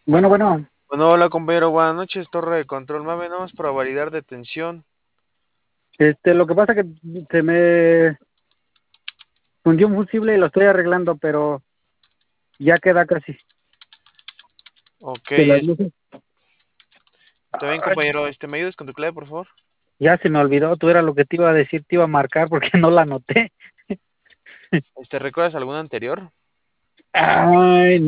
Bueno, Bueno, hola compañero, buenas noches, torre de control, mame, nomás para validar detención. lo que pasa que se me fundió un fusible y lo estoy arreglando, pero ya queda casi Ok, de las luces. está bien Ay, compañero, ¿me ayudas con tu clave, por favor? ya se me olvidó, tú era lo que te iba a decir, te iba a marcar porque no la anoté. ¿Recuerdas alguna anterior? Ay,